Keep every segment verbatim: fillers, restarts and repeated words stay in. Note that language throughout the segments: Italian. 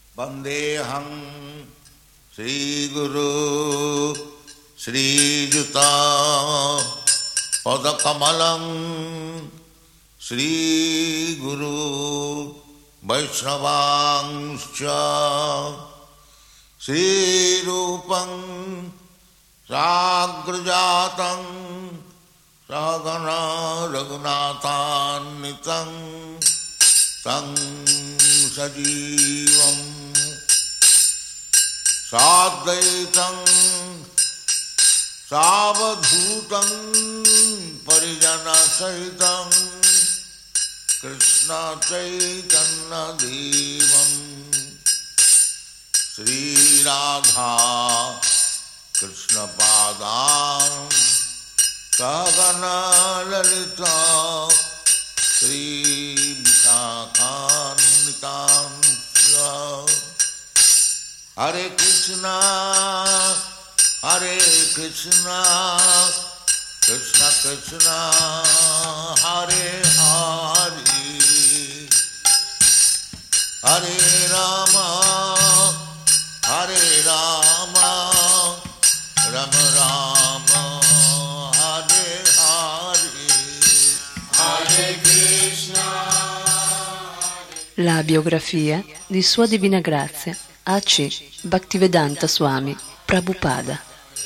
Vandeham Sri Guru Sri Juta Padakamalam Sri Guru Vaishnavangscha Sri Rupam Sagrajatam Sagana Raghunathannitam Tang Sajivam Sadvaitam Savadhutam Parijana Sahitam Krishna Chaitanya Devam Sri Radha Krishna Padam Sagana Lalita Sri Vishakanitam Hare Krishna Hare Krishna Krishna Krishna Hare Hare Hare Rama Hare Rama Rama Rama Hare Hare Hare Krishna. La biografia di Sua Divina Grazia A C Bhaktivedanta Swami Prabhupada.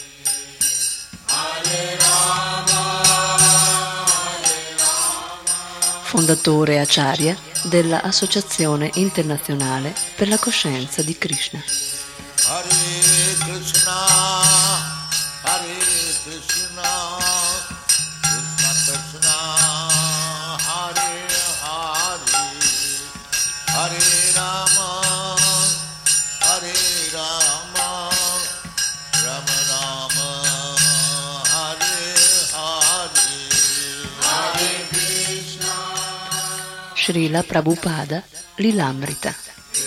Fondatore Acharya della Associazione Internazionale per la Coscienza di Krishna. Hare Krishna, Hare Krishna, Krishna Krishna, Hare Hare, Hare Rama, Hare Rama, Rama Rama, Hare Hare, Hare Krishna. Srila Prabhupada Lilamrita.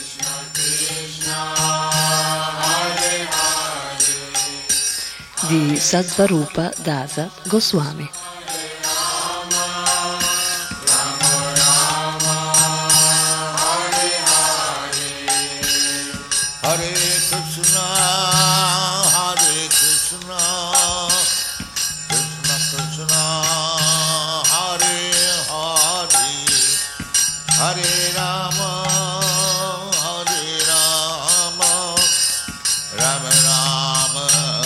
Di Sattvarupa Dasa Goswami. Hare Krishna, Hare Krishna, Krishna Krishna, Hare Hare, Hare Rama, Hare Rama, Rama Rama.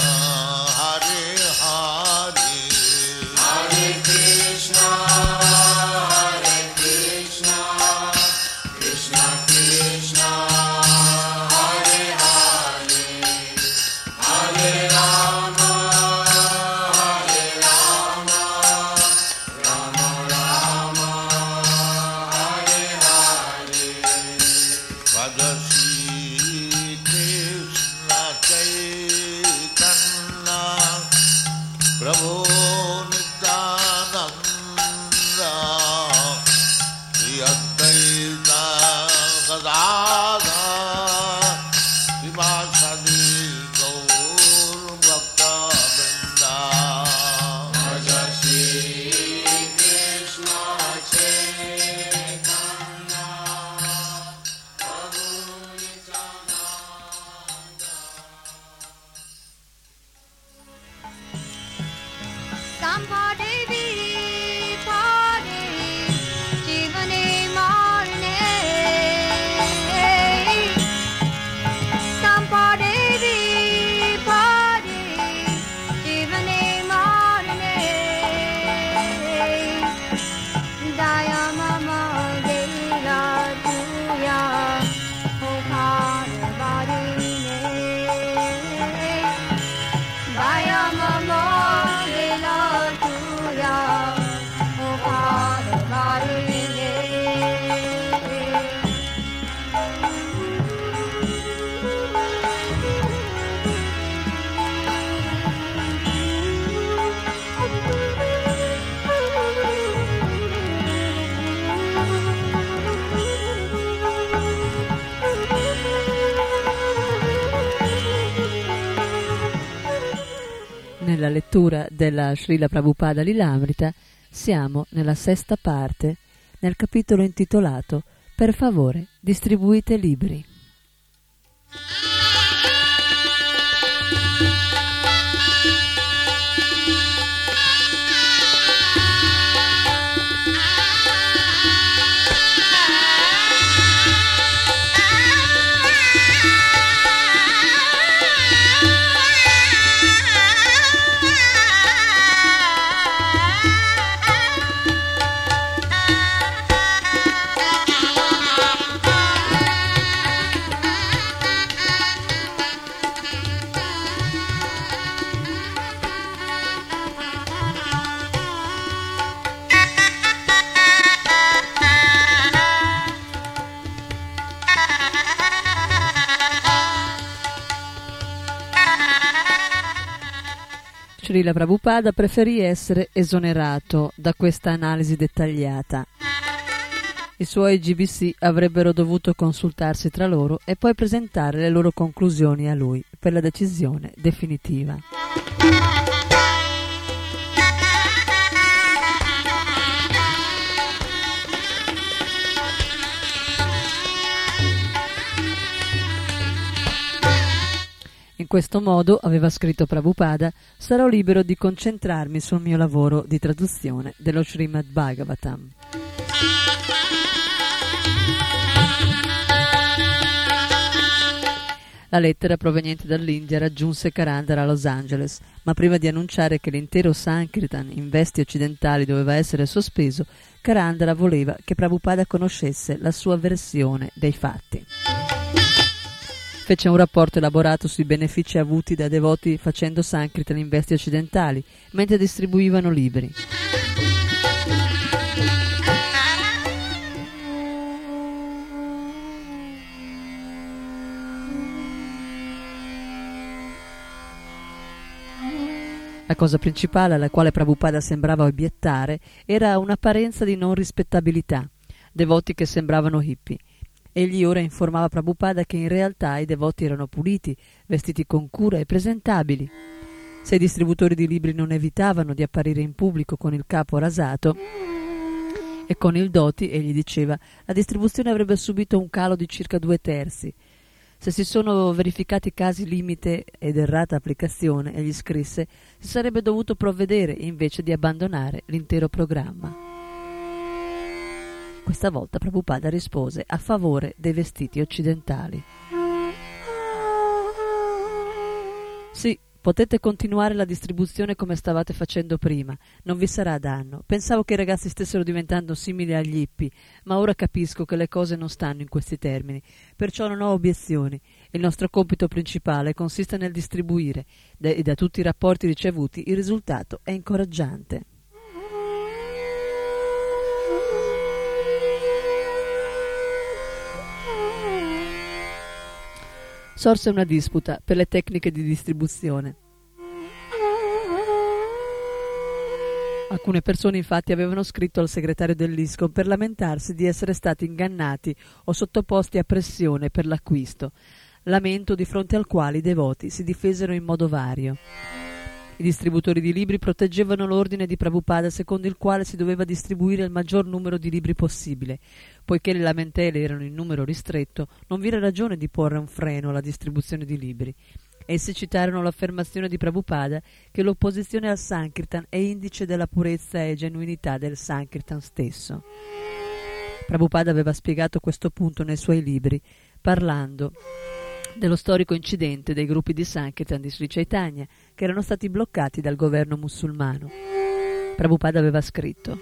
Nella lettura della Srila Prabhupada Lilamrita siamo nella sesta parte, nel capitolo intitolato Per favore distribuite libri. Srila Prabhupada preferì essere esonerato da questa analisi dettagliata. I suoi G B C avrebbero dovuto consultarsi tra loro e poi presentare le loro conclusioni a lui per la decisione definitiva. In questo modo, aveva scritto Prabhupada, sarò libero di concentrarmi sul mio lavoro di traduzione dello Srimad Bhagavatam. La lettera proveniente dall'India raggiunse Karandara a Los Angeles, ma prima di annunciare che l'intero Sankirtan in vesti occidentali doveva essere sospeso, Karandara voleva che Prabhupada conoscesse la sua versione dei fatti. Fece un rapporto elaborato sui benefici avuti da devoti facendo Sankirtan in vesti occidentali, mentre distribuivano libri. La cosa principale alla quale Prabhupada sembrava obiettare era un'apparenza di non rispettabilità, devoti che sembravano hippie. Egli ora informava Prabhupada che in realtà i devoti erano puliti, vestiti con cura e presentabili. Se i distributori di libri non evitavano di apparire in pubblico con il capo rasato e con il dhoti, egli diceva, la distribuzione avrebbe subito un calo di circa due terzi. Se si sono verificati casi limite ed errata applicazione, egli scrisse, si sarebbe dovuto provvedere invece di abbandonare l'intero programma. Questa volta Prabhupada rispose a favore dei vestiti occidentali. Sì, potete continuare la distribuzione come stavate facendo prima, non vi sarà danno. Pensavo che i ragazzi stessero diventando simili agli hippie, ma ora capisco che le cose non stanno in questi termini, perciò non ho obiezioni. Il nostro compito principale consiste nel distribuire e da tutti i rapporti ricevuti il risultato è incoraggiante. Sorse una disputa per le tecniche di distribuzione. Alcune persone infatti avevano scritto al segretario dell'ISKCON per lamentarsi di essere stati ingannati o sottoposti a pressione per l'acquisto, lamento di fronte al quale i devoti si difesero in modo vario. I distributori di libri proteggevano l'ordine di Prabhupada secondo il quale si doveva distribuire il maggior numero di libri possibile. Poiché le lamentele erano in numero ristretto, non vi era ragione di porre un freno alla distribuzione di libri. Essi citarono l'affermazione di Prabhupada che l'opposizione al Sankirtan è indice della purezza e genuinità del Sankirtan stesso. Prabhupada aveva spiegato questo punto nei suoi libri, parlando dello storico incidente dei gruppi di Sankirtan di Sri Chaitanya che erano stati bloccati dal governo musulmano. Prabhupada aveva scritto: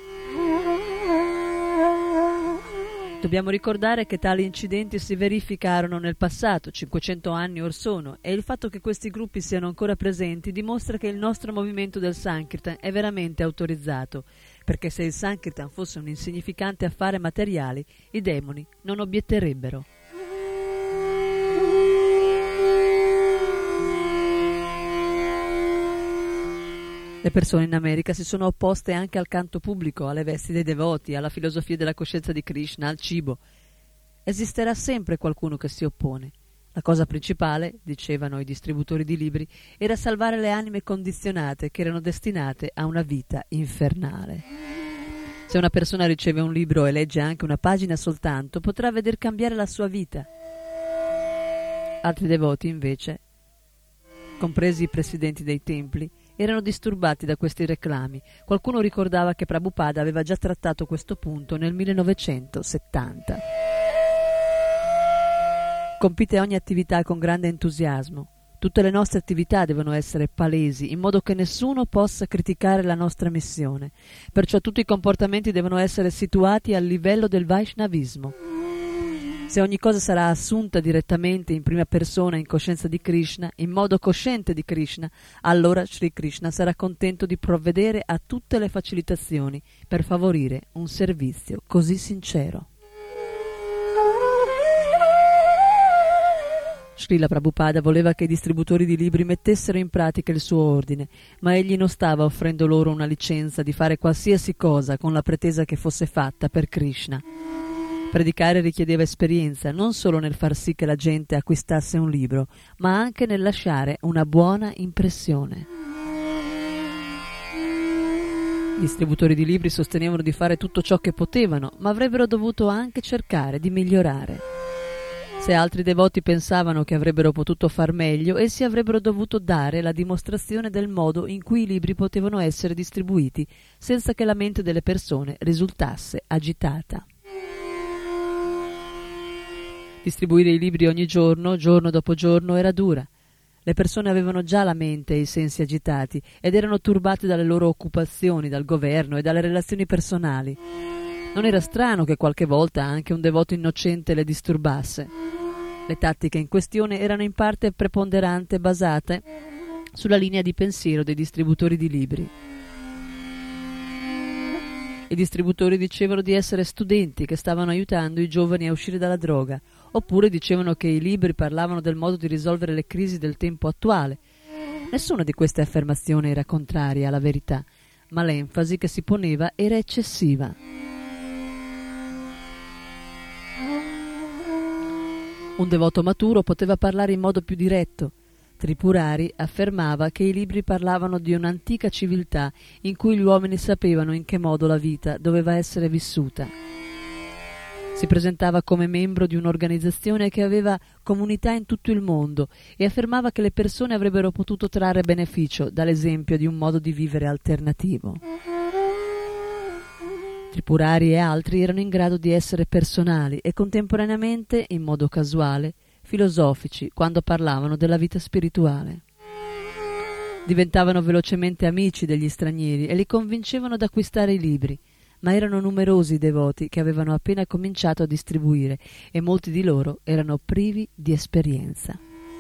dobbiamo ricordare che tali incidenti si verificarono nel passato, cinquecento anni or sono, e il fatto che questi gruppi siano ancora presenti dimostra che il nostro movimento del Sankirtan è veramente autorizzato, perché se il Sankirtan fosse un insignificante affare materiale, i demoni non obietterebbero. Le persone in America si sono opposte anche al canto pubblico, alle vesti dei devoti, alla filosofia della coscienza di Krishna, al cibo. Esisterà sempre qualcuno che si oppone. La cosa principale, dicevano i distributori di libri, era salvare le anime condizionate che erano destinate a una vita infernale. Se una persona riceve un libro e legge anche una pagina soltanto, potrà veder cambiare la sua vita. Altri devoti, invece, compresi i presidenti dei templi, erano disturbati da questi reclami. Qualcuno ricordava che Prabhupada aveva già trattato questo punto nel millenovecentosettanta. Compite ogni attività con grande entusiasmo. Tutte le nostre attività devono essere palesi, in modo che nessuno possa criticare la nostra missione. Perciò tutti i comportamenti devono essere situati al livello del Vaishnavismo. Se ogni cosa sarà assunta direttamente in prima persona in coscienza di Krishna, in modo cosciente di Krishna, allora Sri Krishna sarà contento di provvedere a tutte le facilitazioni per favorire un servizio così sincero. Srila Prabhupada voleva che i distributori di libri mettessero in pratica il suo ordine, ma egli non stava offrendo loro una licenza di fare qualsiasi cosa con la pretesa che fosse fatta per Krishna. Predicare richiedeva esperienza non solo nel far sì che la gente acquistasse un libro, ma anche nel lasciare una buona impressione. I distributori di libri sostenevano di fare tutto ciò che potevano, ma avrebbero dovuto anche cercare di migliorare. Se altri devoti pensavano che avrebbero potuto far meglio, essi avrebbero dovuto dare la dimostrazione del modo in cui i libri potevano essere distribuiti, senza che la mente delle persone risultasse agitata. Distribuire i libri ogni giorno, giorno dopo giorno, era dura. Le persone avevano già la mente e i sensi agitati ed erano turbate dalle loro occupazioni, dal governo e dalle relazioni personali. Non era strano che qualche volta anche un devoto innocente le disturbasse. Le tattiche in questione erano in parte preponderante basate sulla linea di pensiero dei distributori di libri. I distributori dicevano di essere studenti che stavano aiutando i giovani a uscire dalla droga, oppure dicevano che i libri parlavano del modo di risolvere le crisi del tempo attuale. Nessuna di queste affermazioni era contraria alla verità, ma l'enfasi che si poneva era eccessiva. Un devoto maturo poteva parlare in modo più diretto. Tripurari affermava che i libri parlavano di un'antica civiltà in cui gli uomini sapevano in che modo la vita doveva essere vissuta. Si presentava come membro di un'organizzazione che aveva comunità in tutto il mondo e affermava che le persone avrebbero potuto trarre beneficio dall'esempio di un modo di vivere alternativo. Tripurari e altri erano in grado di essere personali e contemporaneamente, in modo casuale, filosofici quando parlavano della vita spirituale. Diventavano velocemente amici degli stranieri e li convincevano ad acquistare i libri, ma erano numerosi i devoti che avevano appena cominciato a distribuire e molti di loro erano privi di esperienza.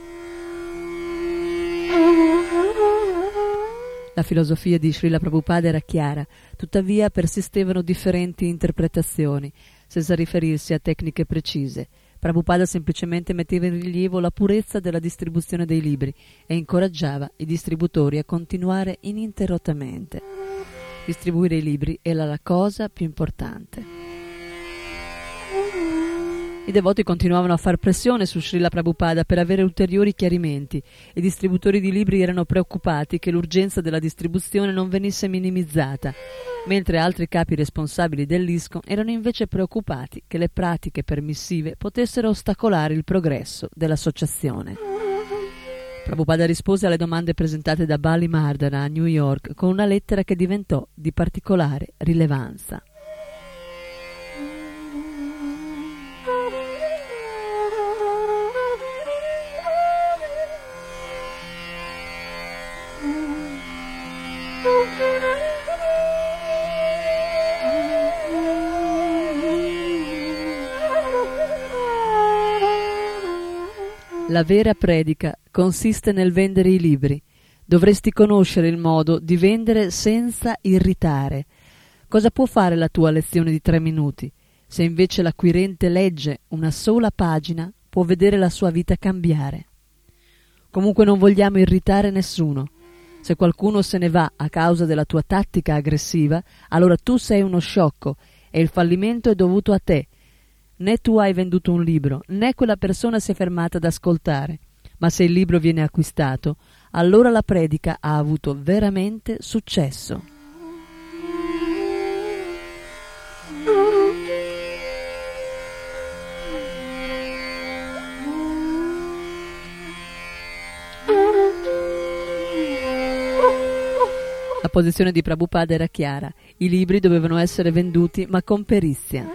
La filosofia di Srila Prabhupada era chiara, tuttavia persistevano differenti interpretazioni, senza riferirsi a tecniche precise. Prabhupada semplicemente metteva in rilievo la purezza della distribuzione dei libri e incoraggiava i distributori a continuare ininterrottamente. Distribuire i libri era la cosa più importante. I devoti continuavano a far pressione su Srila Prabhupada per avere ulteriori chiarimenti. I distributori di libri erano preoccupati che l'urgenza della distribuzione non venisse minimizzata, mentre altri capi responsabili dell'ISKCON erano invece preoccupati che le pratiche permissive potessero ostacolare il progresso dell'associazione. Prabhupada rispose alle domande presentate da Bali Mardana a New York con una lettera che diventò di particolare rilevanza. La vera predica consiste nel vendere i libri. Dovresti conoscere il modo di vendere senza irritare. Cosa può fare la tua lezione di tre minuti? Se invece l'acquirente legge una sola pagina, può vedere la sua vita cambiare. Comunque non vogliamo irritare nessuno. Se qualcuno se ne va a causa della tua tattica aggressiva, allora tu sei uno sciocco e il fallimento è dovuto a te. Né tu hai venduto un libro, né quella persona si è fermata ad ascoltare. Ma se il libro viene acquistato, allora la predica ha avuto veramente successo. La posizione di Prabhupada era chiara. I libri dovevano essere venduti, ma con perizia.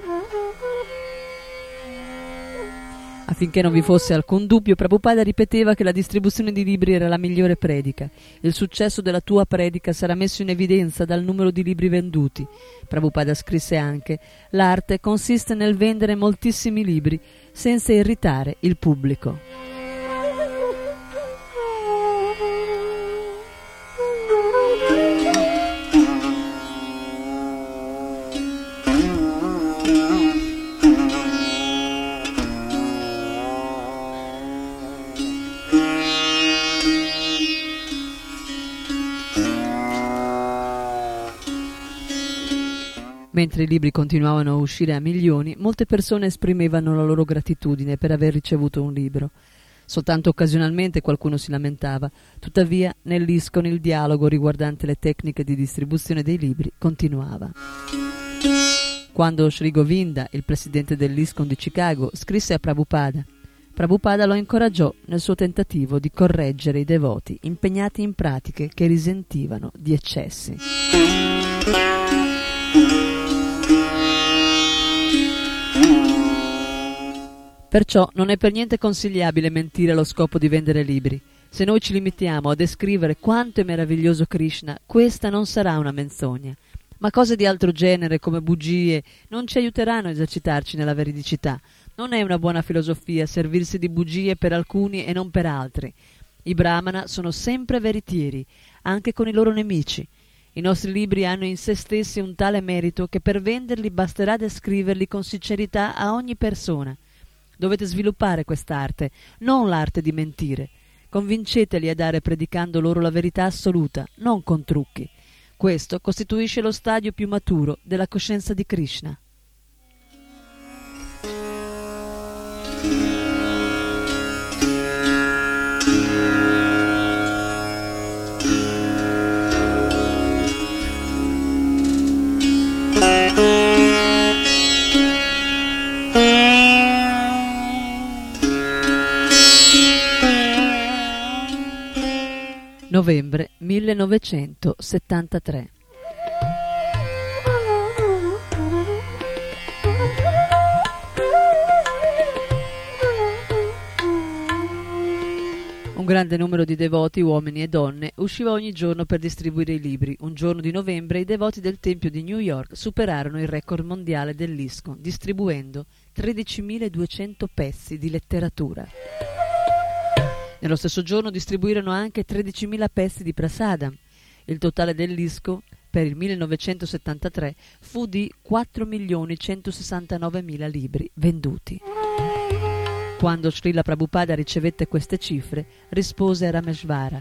Affinché non vi fosse alcun dubbio, Prabhupada ripeteva che la distribuzione di libri era la migliore predica. Il successo della tua predica sarà messo in evidenza dal numero di libri venduti. Prabhupada scrisse anche: l'arte consiste nel vendere moltissimi libri senza irritare il pubblico. Mentre i libri continuavano a uscire a milioni, molte persone esprimevano la loro gratitudine per aver ricevuto un libro. Soltanto occasionalmente qualcuno si lamentava, tuttavia nell'ISKCON il dialogo riguardante le tecniche di distribuzione dei libri continuava. Quando Sri Govinda, il presidente dell'ISKCON di Chicago, scrisse a Prabhupada, Prabhupada lo incoraggiò nel suo tentativo di correggere i devoti impegnati in pratiche che risentivano di eccessi. Perciò non è per niente consigliabile mentire allo scopo di vendere libri. Se noi ci limitiamo a descrivere quanto è meraviglioso Krishna, questa non sarà una menzogna. Ma cose di altro genere, come bugie, non ci aiuteranno a esercitarci nella veridicità. Non è una buona filosofia servirsi di bugie per alcuni e non per altri. I Brahmana sono sempre veritieri, anche con i loro nemici. I nostri libri hanno in se stessi un tale merito che per venderli basterà descriverli con sincerità a ogni persona. Dovete sviluppare quest'arte, non l'arte di mentire. Convinceteli a dare predicando loro la verità assoluta, non con trucchi. Questo costituisce lo stadio più maturo della coscienza di Krishna. Novembre millenovecentosettantatré. Un grande numero di devoti, uomini e donne, usciva ogni giorno per distribuire i libri. Un giorno di novembre i devoti del Tempio di New York superarono il record mondiale dell'ISKCON, distribuendo tredicimiladuecento pezzi di letteratura. Nello stesso giorno distribuirono anche tredicimila pezzi di prasadam. Il totale dell'ISKCON per il millenovecentosettantatré fu di quattro milioni centosessantanovemila libri venduti. Quando Srila Prabhupada ricevette queste cifre, rispose a Rameshvara: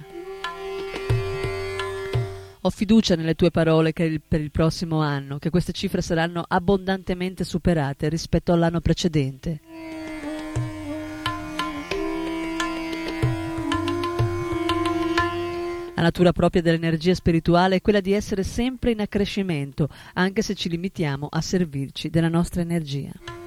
ho fiducia nelle tue parole che il, per il prossimo anno, che queste cifre saranno abbondantemente superate rispetto all'anno precedente. La natura propria dell'energia spirituale è quella di essere sempre in accrescimento, anche se ci limitiamo a servirci della nostra energia.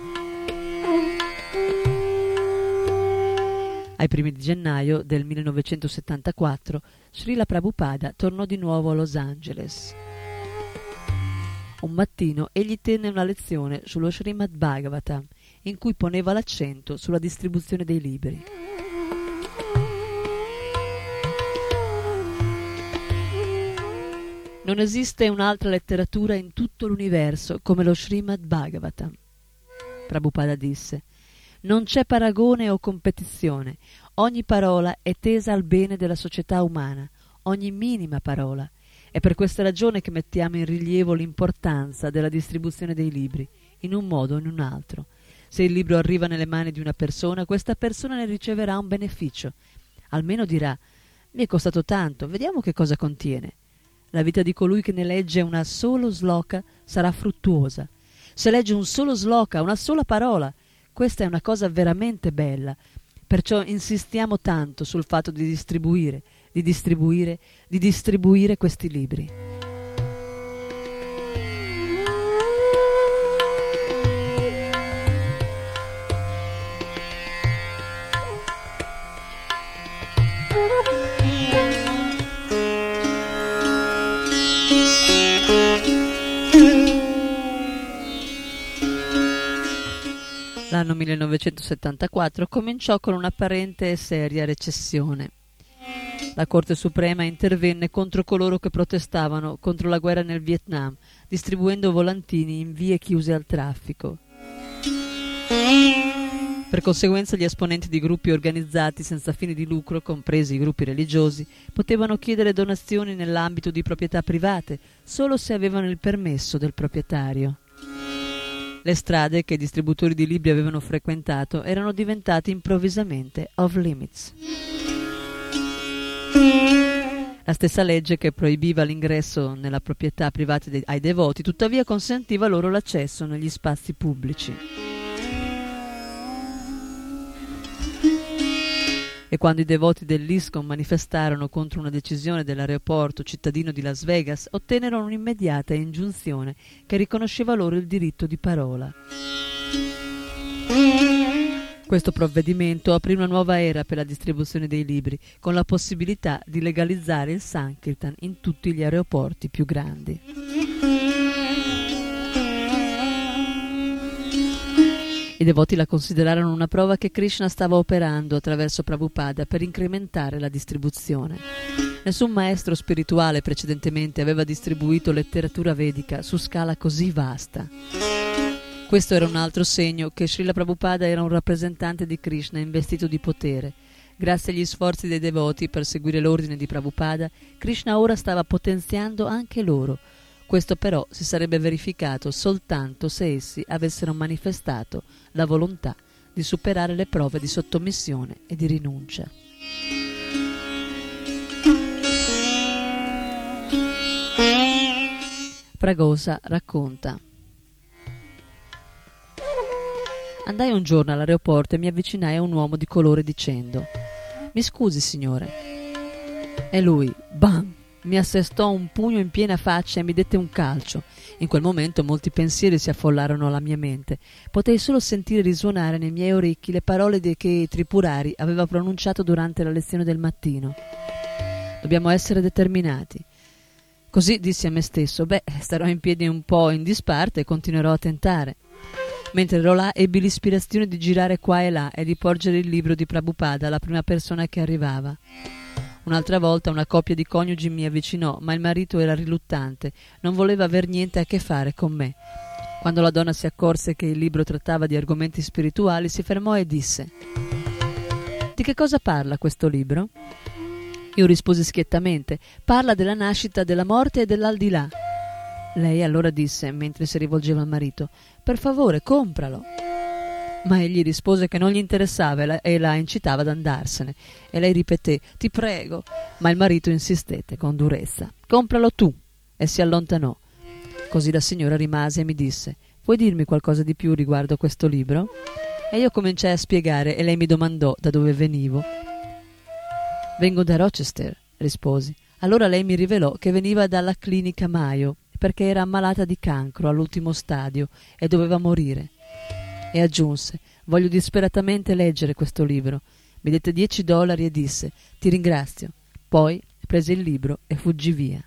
Ai primi di gennaio del millenovecentosettantaquattro, Srila Prabhupada tornò di nuovo a Los Angeles. Un mattino egli tenne una lezione sullo Srimad Bhagavatam, in cui poneva l'accento sulla distribuzione dei libri. Non esiste un'altra letteratura in tutto l'universo come lo Srimad Bhagavatam. Prabhupada disse: non c'è paragone o competizione. Ogni parola è tesa al bene della società umana, ogni minima parola. È per questa ragione che mettiamo in rilievo l'importanza della distribuzione dei libri, in un modo o in un altro. Se il libro arriva nelle mani di una persona, questa persona ne riceverà un beneficio. Almeno dirà: mi è costato tanto, vediamo che cosa contiene. La vita di colui che ne legge una solo sloka sarà fruttuosa. Se legge un solo sloka, una sola parola, questa è una cosa veramente bella. Perciò insistiamo tanto sul fatto di distribuire, di distribuire, di distribuire questi libri. L'anno millenovecentosettantaquattro cominciò con un'apparente e seria recessione. La Corte Suprema intervenne contro coloro che protestavano contro la guerra nel Vietnam, distribuendo volantini in vie chiuse al traffico. Per conseguenza, gli esponenti di gruppi organizzati senza fini di lucro, compresi i gruppi religiosi, potevano chiedere donazioni nell'ambito di proprietà private solo se avevano il permesso del proprietario. Le strade che i distributori di libri avevano frequentato erano diventate improvvisamente off limits. La stessa legge che proibiva l'ingresso nella proprietà privata dei, ai devoti, tuttavia consentiva loro l'accesso negli spazi pubblici. E quando i devoti dell'ISKCON manifestarono contro una decisione dell'aeroporto cittadino di Las Vegas, ottennero un'immediata ingiunzione che riconosceva loro il diritto di parola. Questo provvedimento aprì una nuova era per la distribuzione dei libri, con la possibilità di legalizzare il Sankirtan in tutti gli aeroporti più grandi. I devoti la considerarono una prova che Krishna stava operando attraverso Prabhupada per incrementare la distribuzione. Nessun maestro spirituale precedentemente aveva distribuito letteratura vedica su scala così vasta. Questo era un altro segno che Srila Prabhupada era un rappresentante di Krishna investito di potere. Grazie agli sforzi dei devoti per seguire l'ordine di Prabhupada, Krishna ora stava potenziando anche loro. Questo però si sarebbe verificato soltanto se essi avessero manifestato la volontà di superare le prove di sottomissione e di rinuncia. Pragosa racconta: andai un giorno all'aeroporto e mi avvicinai a un uomo di colore dicendo: «Mi scusi, signore». E lui, bam, mi assestò un pugno in piena faccia e mi dette un calcio. In quel momento molti pensieri si affollarono alla mia mente. Potei solo sentire risuonare nei miei orecchi le parole che Tripurari aveva pronunciato durante la lezione del mattino. Dobbiamo essere determinati. Così dissi a me stesso: beh, starò in piedi un po' in disparte e continuerò a tentare. Mentre ero là, ebbi l'ispirazione di girare qua e là e di porgere il libro di Prabhupada alla prima persona che arrivava. Un'altra volta una coppia di coniugi mi avvicinò, ma il marito era riluttante, non voleva aver niente a che fare con me. Quando la donna si accorse che il libro trattava di argomenti spirituali, si fermò e disse: «Di che cosa parla questo libro?» Io risposi schiettamente: «Parla della nascita, della morte e dell'aldilà». Lei allora disse, mentre si rivolgeva al marito: «Per favore, compralo». Ma egli rispose che non gli interessava e la, e la incitava ad andarsene. E lei ripeté: «Ti prego». Ma il marito insistette con durezza: «Compralo tu». E si allontanò. Così la signora rimase e mi disse: «Puoi dirmi qualcosa di più riguardo a questo libro?» E io cominciai a spiegare e lei mi domandò da dove venivo. «Vengo da Rochester», risposi. Allora lei mi rivelò che veniva dalla clinica Mayo, perché era ammalata di cancro all'ultimo stadio e doveva morire. E aggiunse: «Voglio disperatamente leggere questo libro». Mi dette dieci dollari e disse: «Ti ringrazio». Poi prese il libro e fuggì via.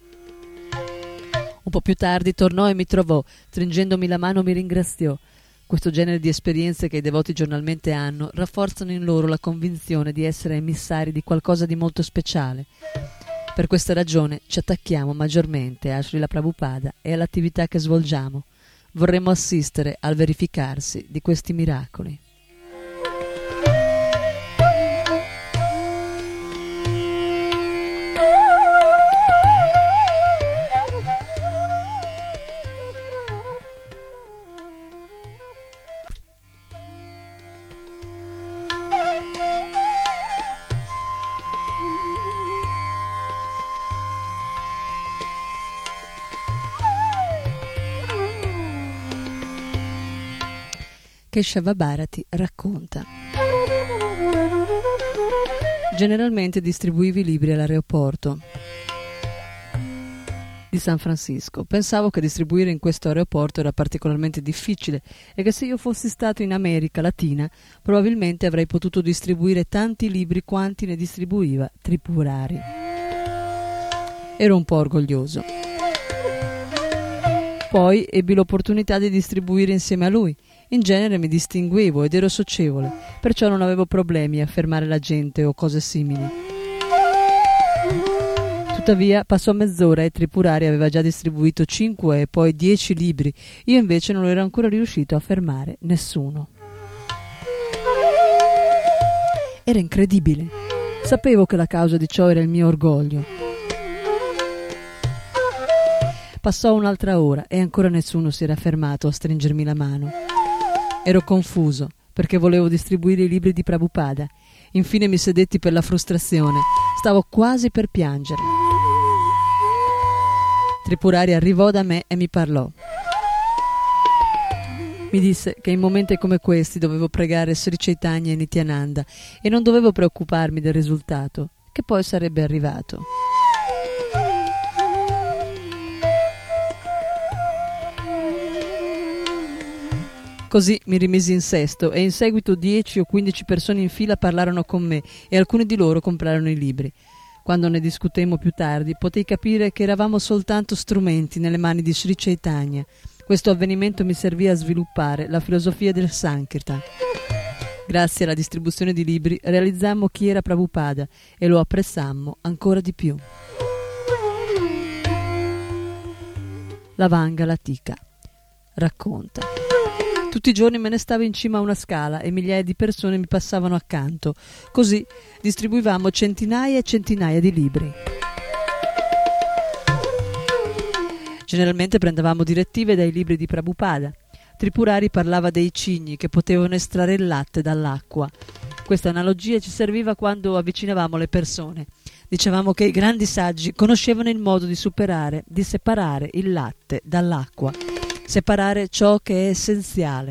Un po' più tardi tornò e mi trovò, stringendomi la mano mi ringraziò. Questo genere di esperienze che i devoti giornalmente hanno rafforzano in loro la convinzione di essere emissari di qualcosa di molto speciale. Per questa ragione ci attacchiamo maggiormente a Srila Prabhupada e all'attività che svolgiamo. Vorremmo assistere al verificarsi di questi miracoli. Keshava Bharati racconta: generalmente distribuivi libri all'aeroporto di San Francisco. Pensavo che distribuire in questo aeroporto era particolarmente difficile e che se io fossi stato in America Latina probabilmente avrei potuto distribuire tanti libri quanti ne distribuiva Tripurari. Ero un po' orgoglioso. Poi ebbi l'opportunità di distribuire insieme a lui. In genere mi distinguevo ed ero socievole, perciò non avevo problemi a fermare la gente o cose simili. Tuttavia passò mezz'ora e Tripurari aveva già distribuito cinque e poi dieci libri. Io invece non ero ancora riuscito a fermare nessuno. Era incredibile. Sapevo che la causa di ciò era il mio orgoglio. Passò un'altra ora e ancora nessuno si era fermato a stringermi la mano. Ero confuso perché volevo distribuire i libri di Prabhupada. Infine mi sedetti per la frustrazione. Stavo quasi per piangere. Tripurari arrivò da me e mi parlò. Mi disse che in momenti come questi dovevo pregare Sri Chaitanya e Nityananda e non dovevo preoccuparmi del risultato, che poi sarebbe arrivato. Così mi rimisi in sesto e in seguito dieci o quindici persone in fila parlarono con me e alcuni di loro comprarono i libri. Quando ne discutemmo più tardi, potei capire che eravamo soltanto strumenti nelle mani di Sri Chaitanya. Questo avvenimento mi servì a sviluppare la filosofia del Sankirtan. Grazie alla distribuzione di libri realizzammo chi era Prabhupada e lo apprezzammo ancora di più. La Vanga Latika racconta: tutti i giorni me ne stavo in cima a una scala e migliaia di persone mi passavano accanto. Così distribuivamo centinaia e centinaia di libri. Generalmente prendevamo direttive dai libri di Prabhupada. Tripurari parlava dei cigni che potevano estrarre il latte dall'acqua. Questa analogia ci serviva quando avvicinavamo le persone. Dicevamo che i grandi saggi conoscevano il modo di superare, di separare il latte dall'acqua. Separare ciò che è essenziale.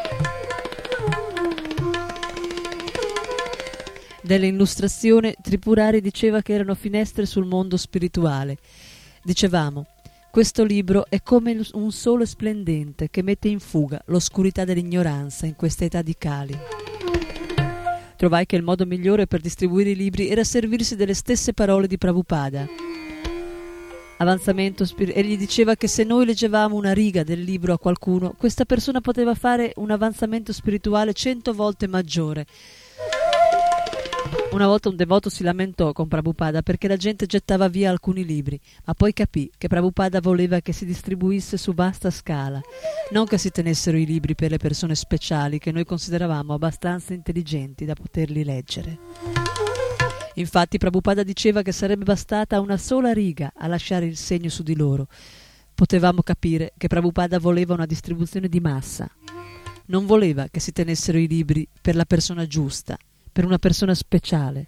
Nell'illustrazione Tripurari diceva che erano finestre sul mondo spirituale. Dicevamo: questo libro è come un sole splendente che mette in fuga l'oscurità dell'ignoranza in questa età di Kali. Trovai che il modo migliore per distribuire i libri era servirsi delle stesse parole di Prabhupada. Avanzamento spir- e gli diceva che se noi leggevamo una riga del libro a qualcuno, questa persona poteva fare un avanzamento spirituale cento volte maggiore. Una volta un devoto si lamentò con Prabhupada perché la gente gettava via alcuni libri, ma poi capì che Prabhupada voleva che si distribuisse su vasta scala, non che si tenessero i libri per le persone speciali che noi consideravamo abbastanza intelligenti da poterli leggere. Infatti Prabhupada diceva che sarebbe bastata una sola riga a lasciare il segno su di loro. Potevamo capire che Prabhupada voleva una distribuzione di massa. Non voleva che si tenessero i libri per la persona giusta, per una persona speciale.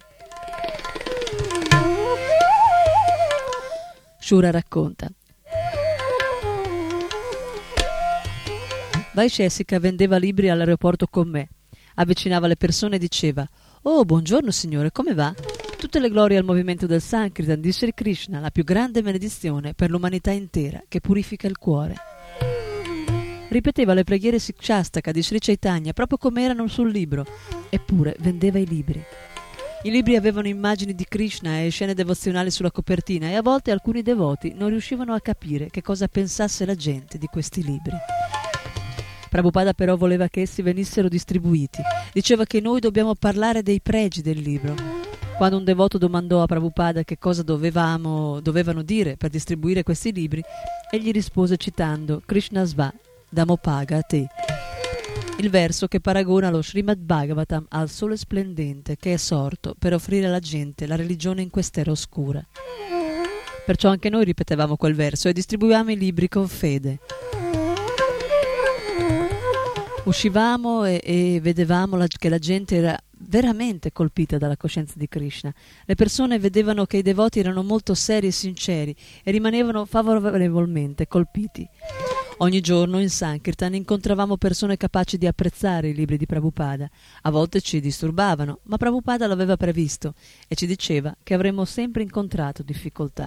Shura racconta: Vaisheshika vendeva libri all'aeroporto con me. Avvicinava le persone e diceva: «Oh, buongiorno signore, come va? Tutte le glorie al movimento del Sankirtan di Sri Krishna, la più grande benedizione per l'umanità intera, che purifica il cuore». Ripeteva le preghiere Sikshastaka di Sri Chaitanya proprio come erano sul libro, eppure vendeva i libri. I libri avevano immagini di Krishna e scene devozionali sulla copertina e a volte alcuni devoti non riuscivano a capire che cosa pensasse la gente di questi libri. Prabhupada però voleva che essi venissero distribuiti. Diceva che noi dobbiamo parlare dei pregi del libro. Quando un devoto domandò a Prabhupada che cosa dovevamo, dovevano dire per distribuire questi libri, egli rispose citando Krishna Sva Dhamopaga Te, il verso che paragona lo Srimad Bhagavatam al sole splendente che è sorto per offrire alla gente la religione in quest'era oscura. Perciò anche noi ripetevamo quel verso e distribuivamo i libri con fede. Uscivamo e, e vedevamo la, che la gente era veramente colpita dalla coscienza di Krishna. Le persone vedevano che i devoti erano molto seri e sinceri e rimanevano favorevolmente colpiti. Ogni giorno in Sankirtan incontravamo persone capaci di apprezzare i libri di Prabhupada. A volte ci disturbavano, ma Prabhupada l'aveva previsto e ci diceva che avremmo sempre incontrato difficoltà.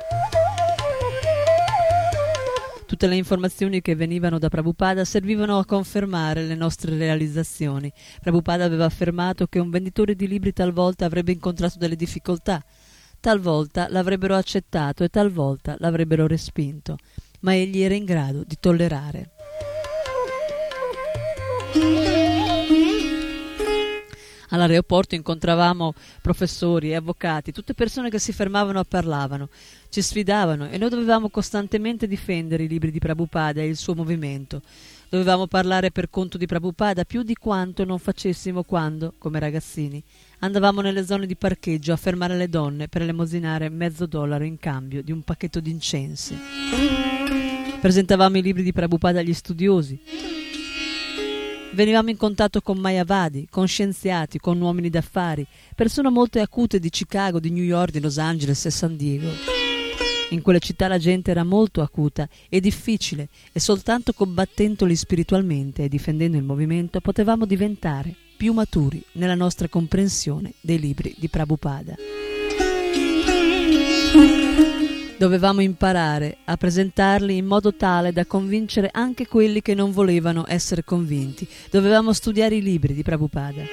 Tutte le informazioni che venivano da Prabhupada servivano a confermare le nostre realizzazioni. Prabhupada aveva affermato che un venditore di libri talvolta avrebbe incontrato delle difficoltà, talvolta l'avrebbero accettato e talvolta l'avrebbero respinto, ma egli era in grado di tollerare. All'aeroporto incontravamo professori e avvocati, tutte persone che si fermavano e parlavano, ci sfidavano e noi dovevamo costantemente difendere i libri di Prabhupada e il suo movimento. Dovevamo parlare per conto di Prabhupada più di quanto non facessimo quando, come ragazzini, andavamo nelle zone di parcheggio a fermare le donne per elemosinare mezzo dollaro in cambio di un pacchetto di incensi. Presentavamo i libri di Prabhupada agli studiosi Venivamo in contatto con Mayavadi, con scienziati, con uomini d'affari, persone molto acute di Chicago, di New York, di Los Angeles e San Diego. In quelle città la gente era molto acuta e difficile e soltanto combattendoli spiritualmente e difendendo il movimento potevamo diventare più maturi nella nostra comprensione dei libri di Prabhupada. Dovevamo imparare a presentarli in modo tale da convincere anche quelli che non volevano essere convinti. Dovevamo studiare i libri di Prabhupada.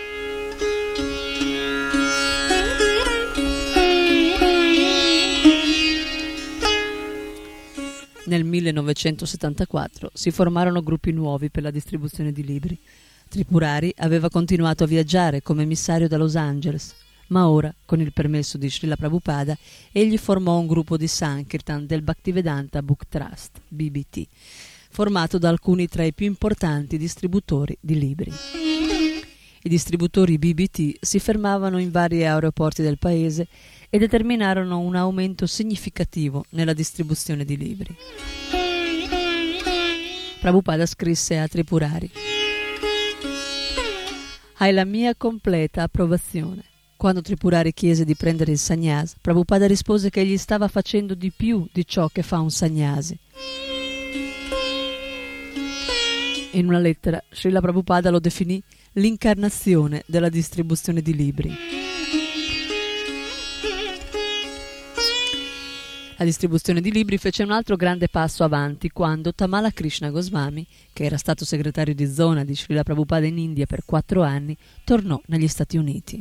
Nel millenovecentosettantaquattro si formarono gruppi nuovi per la distribuzione di libri. Tripurari aveva continuato a viaggiare come emissario da Los Angeles, ma ora, con il permesso di Srila Prabhupada, egli formò un gruppo di Sankirtan del Bhaktivedanta Book Trust, B B T, formato da alcuni tra i più importanti distributori di libri. I distributori B B T si fermavano in vari aeroporti del paese e determinarono un aumento significativo nella distribuzione di libri. Prabhupada scrisse a Tripurari: «Hai la mia completa approvazione». Quando Tripurari chiese di prendere il sannyas, Prabhupada rispose che egli stava facendo di più di ciò che fa un sannyasi. In una lettera, Srila Prabhupada lo definì l'incarnazione della distribuzione di libri. La distribuzione di libri fece un altro grande passo avanti quando Tamala Krishna Goswami, che era stato segretario di zona di Srila Prabhupada in India per quattro anni, tornò negli Stati Uniti.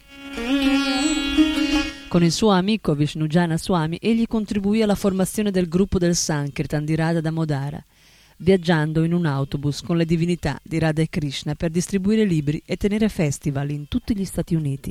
Con il suo amico Vishnujana Swami, egli contribuì alla formazione del gruppo del Sankirtan di Radha Damodara, viaggiando in un autobus con le divinità di Radha e Krishna per distribuire libri e tenere festival in tutti gli Stati Uniti.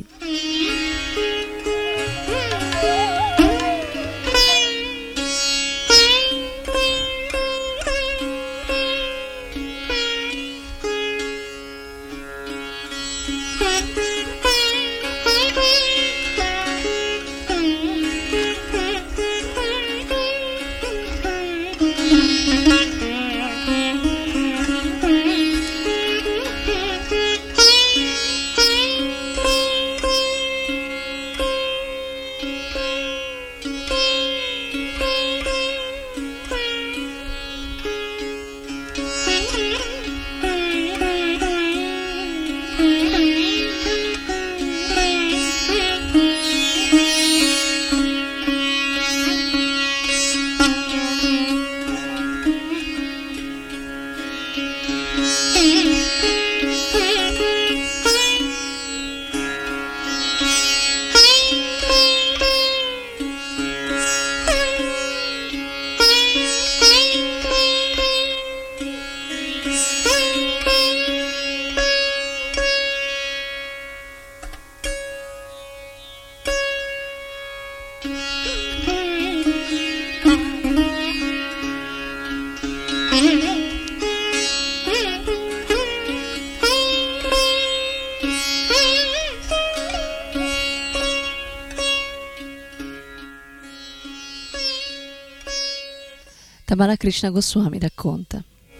Tamala Krishna Goswami racconta: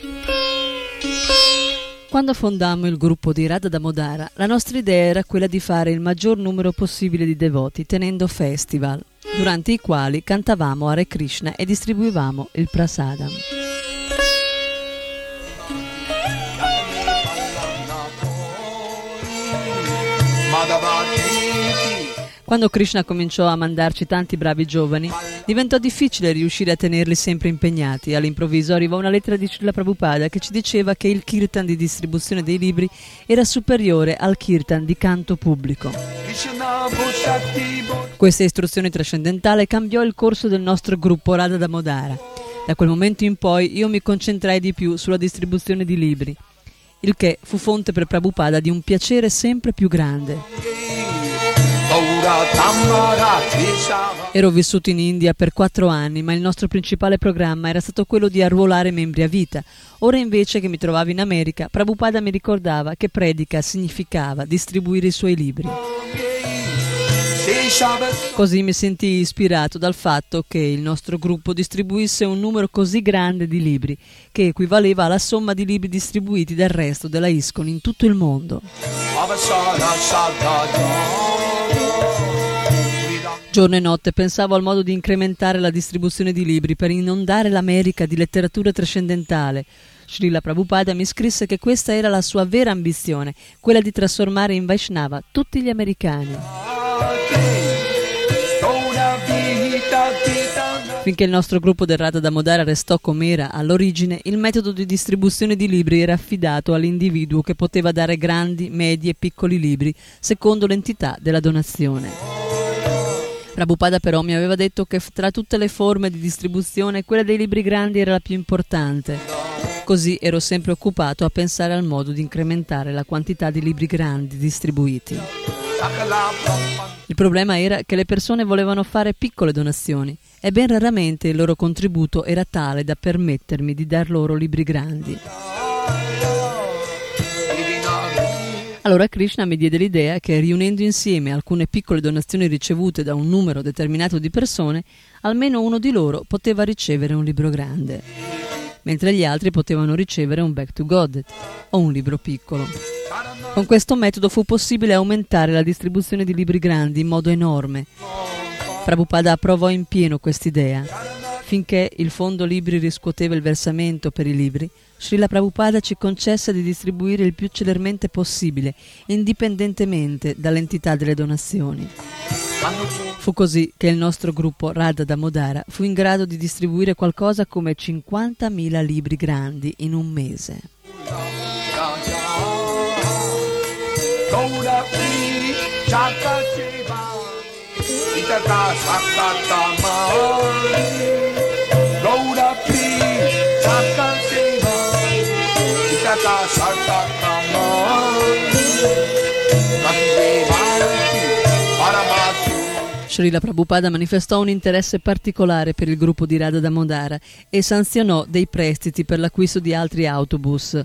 quando fondammo il gruppo di Radha Damodara, la nostra idea era quella di fare il maggior numero possibile di devoti, tenendo festival, durante i quali cantavamo Hare Krishna e distribuivamo il prasadam. Quando Krishna cominciò a mandarci tanti bravi giovani, diventò difficile riuscire a tenerli sempre impegnati. All'improvviso arrivò una lettera di Srila Prabhupada che ci diceva che il kirtan di distribuzione dei libri era superiore al kirtan di canto pubblico. Questa istruzione trascendentale cambiò il corso del nostro gruppo Radha Damodara. Da quel momento in poi io mi concentrai di più sulla distribuzione di libri, il che fu fonte per Prabhupada di un piacere sempre più grande. Ero vissuto in India per quattro anni, ma il nostro principale programma era stato quello di arruolare membri a vita. Ora invece che mi trovavo in America, Prabhupada mi ricordava che predica significava distribuire i suoi libri. Così mi sentii ispirato dal fatto che il nostro gruppo distribuisse un numero così grande di libri, che equivaleva alla somma di libri distribuiti dal resto della ISKCON in tutto il mondo. Giorno e notte pensavo al modo di incrementare la distribuzione di libri per inondare l'America di letteratura trascendentale. Srila Prabhupada mi scrisse che questa era la sua vera ambizione, quella di trasformare in Vaishnava tutti gli americani. Finché il nostro gruppo del Radha Damodara restò com'era all'origine, il metodo di distribuzione di libri era affidato all'individuo che poteva dare grandi, medi e piccoli libri, secondo l'entità della donazione. Prabhupada però mi aveva detto che tra tutte le forme di distribuzione quella dei libri grandi era la più importante. Così ero sempre occupato a pensare al modo di incrementare la quantità di libri grandi distribuiti. Il problema era che le persone volevano fare piccole donazioni e ben raramente il loro contributo era tale da permettermi di dar loro libri grandi. Allora Krishna mi diede l'idea che riunendo insieme alcune piccole donazioni ricevute da un numero determinato di persone, almeno uno di loro poteva ricevere un libro grande, mentre gli altri potevano ricevere un Back to God o un libro piccolo. Con questo metodo fu possibile aumentare la distribuzione di libri grandi in modo enorme. Prabhupada approvò in pieno quest'idea. Finché il fondo libri riscuoteva il versamento per i libri, Srila Prabhupada ci concesse di distribuire il più celermente possibile, indipendentemente dall'entità delle donazioni. Fu così che il nostro gruppo Radha Damodara fu in grado di distribuire qualcosa come cinquantamila libri grandi in un mese. Srila Prabhupada manifestò un interesse particolare per il gruppo di Radha Damodara e sanzionò dei prestiti per l'acquisto di altri autobus.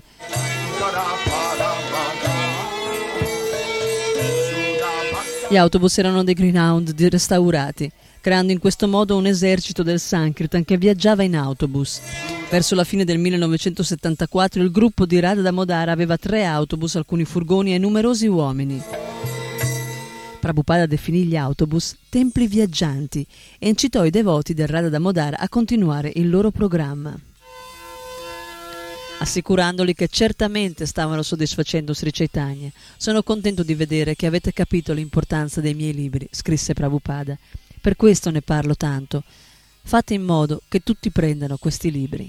Gli autobus erano dei Greyhound restaurati, creando in questo modo un esercito del Sankirtan che viaggiava in autobus. Verso la fine del millenovecentosettantaquattro il gruppo di Radha Damodara aveva tre autobus, alcuni furgoni e numerosi uomini. Prabhupada definì gli autobus templi viaggianti e incitò i devoti del Radha Damodara a continuare il loro programma, assicurandoli che certamente stavano soddisfacendo Sri Chaitanya. Sono contento di vedere che avete capito l'importanza dei miei libri, scrisse Prabhupada. Per questo ne parlo tanto. Fate in modo che tutti prendano questi libri.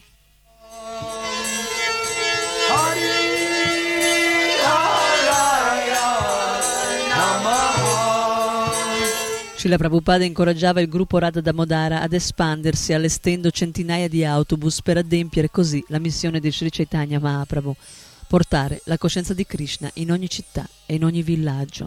Srila Prabhupada incoraggiava il gruppo Radha Damodara ad espandersi allestendo centinaia di autobus per adempiere così la missione di Sri Chaitanya Mahaprabhu, portare la coscienza di Krishna in ogni città e in ogni villaggio.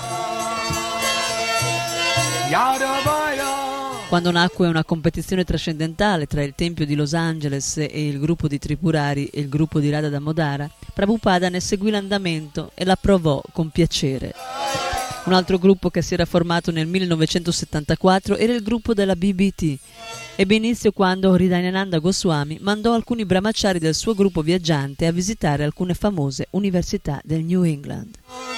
Quando nacque una competizione trascendentale tra il tempio di Los Angeles e il gruppo di Tripurari e il gruppo di Radha Damodara, Prabhupada ne seguì l'andamento e l'approvò con piacere. Un altro gruppo che si era formato nel millenovecentosettantaquattro era il gruppo della B B T. Ebbe inizio quando Hridayananda Goswami mandò alcuni brahmachari del suo gruppo viaggiante a visitare alcune famose università del New England.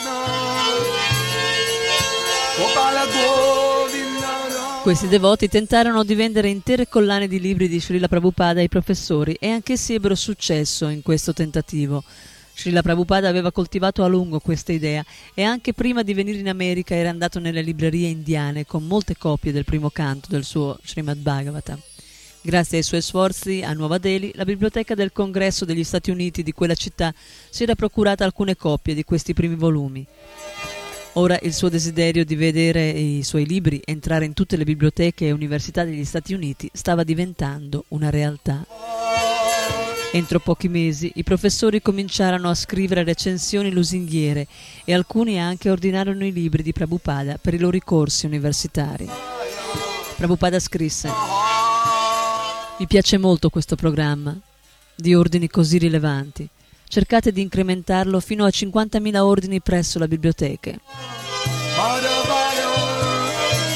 Questi devoti tentarono di vendere intere collane di libri di Srila Prabhupada ai professori e anch'essi ebbero successo in questo tentativo. Srila Prabhupada aveva coltivato a lungo questa idea e anche prima di venire in America era andato nelle librerie indiane con molte copie del primo canto del suo Srimad Bhagavatam. Grazie ai suoi sforzi a Nuova Delhi, la biblioteca del Congresso degli Stati Uniti di quella città si era procurata alcune copie di questi primi volumi. Ora il suo desiderio di vedere i suoi libri entrare in tutte le biblioteche e università degli Stati Uniti stava diventando una realtà. Entro pochi mesi i professori cominciarono a scrivere recensioni lusinghiere e alcuni anche ordinarono i libri di Prabhupada per i loro corsi universitari. Prabhupada scrisse: «Mi piace molto questo programma, di ordini così rilevanti. Cercate di incrementarlo fino a cinquantamila ordini presso la biblioteca».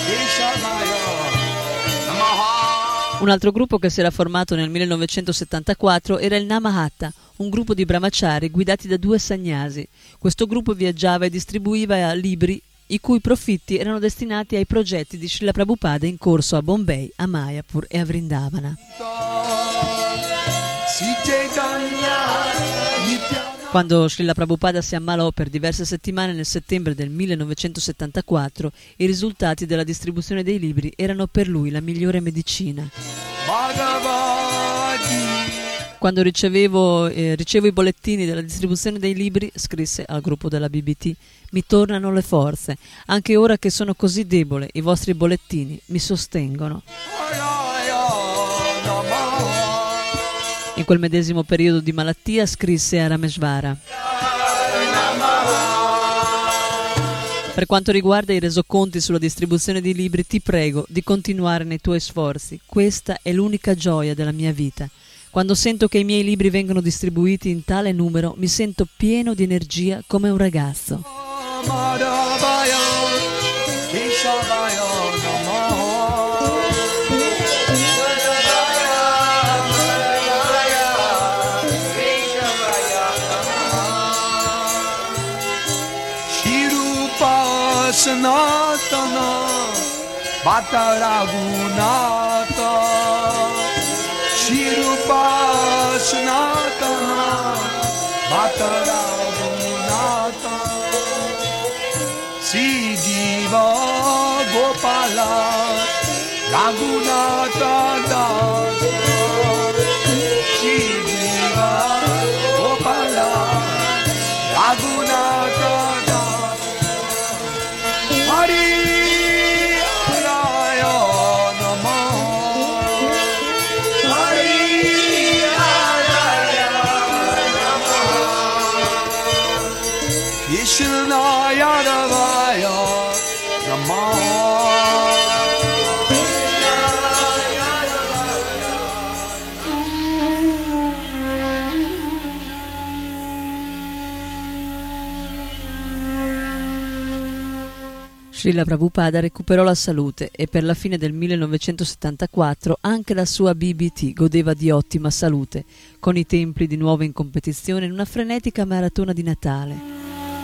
Un altro gruppo che si era formato nel millenovecentosettantaquattro era il Namahatta, un gruppo di brahmachari guidati da due sannyasi. Questo gruppo viaggiava e distribuiva libri i cui profitti erano destinati ai progetti di Srila Prabhupada in corso a Bombay, a Mayapur e a Vrindavana. Quando Srila Prabhupada si ammalò per diverse settimane nel settembre del millenovecentosettantaquattro, i risultati della distribuzione dei libri erano per lui la migliore medicina. Quando ricevevo, eh, ricevo i bollettini della distribuzione dei libri, scrisse al gruppo della B B T, mi tornano le forze. Anche ora che sono così debole, i vostri bollettini mi sostengono. In quel medesimo periodo di malattia scrisse a Rameshvara: per quanto riguarda i resoconti sulla distribuzione di libri, ti prego di continuare nei tuoi sforzi. Questa è l'unica gioia della mia vita. Quando sento che i miei libri vengono distribuiti in tale numero, mi sento pieno di energia come un ragazzo. Sanatana Bhatta Raghunatha Shirupa Sanatana Bhatta Raghunatha Sri Jiva Gopala Raghunatha Dasa Sri Jiva Gopala Raghunatha Srila Prabhupada recuperò la salute e per la fine del millenovecentosettantaquattro anche la sua B B T godeva di ottima salute, con i templi di nuovo in competizione in una frenetica maratona di Natale.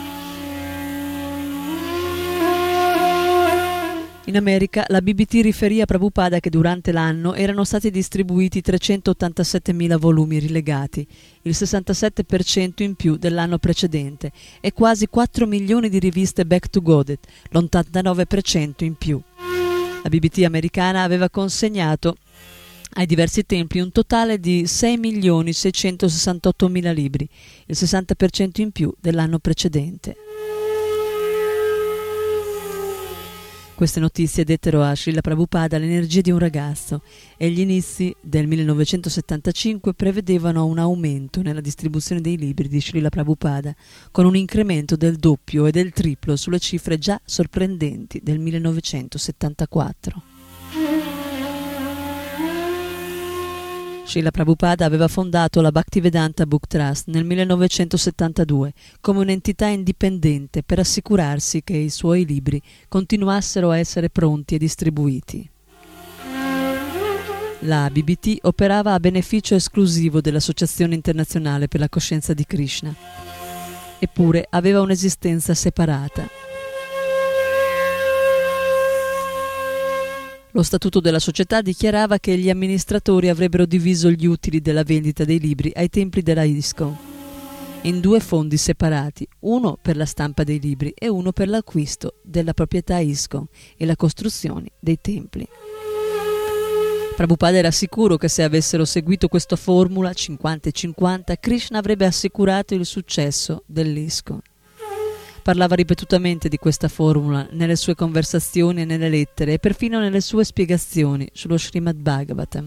In America la B B T riferì a Prabhupada che durante l'anno erano stati distribuiti trecentottantasettemila volumi rilegati, il sessantasette per cento in più dell'anno precedente, e quasi quattro milioni di riviste Back to Godhead, l'ottantanove per cento in più. La B B T americana aveva consegnato ai diversi templi un totale di sei milioni seicentosessantottomila libri, il sessanta per cento in più dell'anno precedente. Queste notizie dettero a Srila Prabhupada l'energia di un ragazzo e gli inizi del millenovecentosettantacinque prevedevano un aumento nella distribuzione dei libri di Srila Prabhupada, con un incremento del doppio e del triplo sulle cifre già sorprendenti del millenovecentosettantaquattro. Srila Prabhupada aveva fondato la Bhaktivedanta Book Trust nel millenovecentosettantadue come un'entità indipendente per assicurarsi che i suoi libri continuassero a essere pronti e distribuiti. La B B T operava a beneficio esclusivo dell'Associazione Internazionale per la Coscienza di Krishna, eppure aveva un'esistenza separata. Lo statuto della società dichiarava che gli amministratori avrebbero diviso gli utili della vendita dei libri ai templi della ISKCON in due fondi separati, uno per la stampa dei libri e uno per l'acquisto della proprietà ISKCON e la costruzione dei templi. Prabhupada era sicuro che se avessero seguito questa formula cinquanta e cinquanta, Krishna avrebbe assicurato il successo dell'ISKCON. Parlava ripetutamente di questa formula nelle sue conversazioni e nelle lettere e perfino nelle sue spiegazioni sullo Srimad Bhagavatam.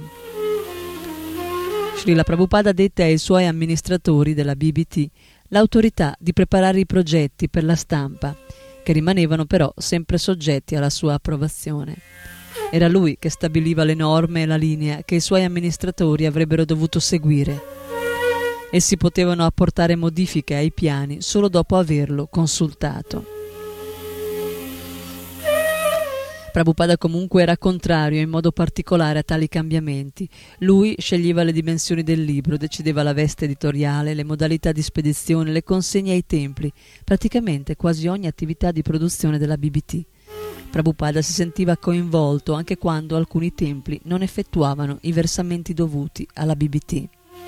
Srila Prabhupada dette ai suoi amministratori della B B T l'autorità di preparare i progetti per la stampa, che rimanevano però sempre soggetti alla sua approvazione. Era lui che stabiliva le norme e la linea che i suoi amministratori avrebbero dovuto seguire. Essi potevano apportare modifiche ai piani solo dopo averlo consultato. Prabhupada comunque era contrario in modo particolare a tali cambiamenti. Lui sceglieva le dimensioni del libro, decideva la veste editoriale, le modalità di spedizione, le consegne ai templi, praticamente quasi ogni attività di produzione della B B T. Prabhupada si sentiva coinvolto anche quando alcuni templi non effettuavano i versamenti dovuti alla B B T.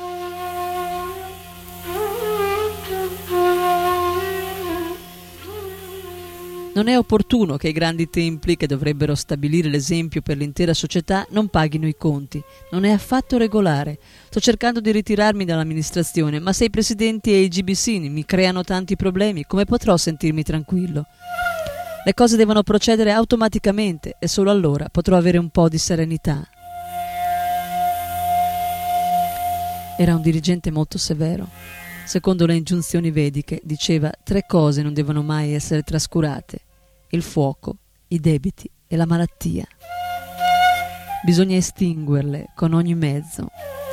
Non è opportuno che i grandi templi, che dovrebbero stabilire l'esempio per l'intera società, non paghino i conti. Non è affatto regolare. Sto cercando di ritirarmi dall'amministrazione, ma se i presidenti e i G B C mi creano tanti problemi, come potrò sentirmi tranquillo? Le cose devono procedere automaticamente e solo allora potrò avere un po' di serenità. Era un dirigente molto severo. Secondo le ingiunzioni vediche, diceva tre cose non devono mai essere trascurate: il fuoco, i debiti e la malattia. Bisogna estinguerle con ogni mezzo.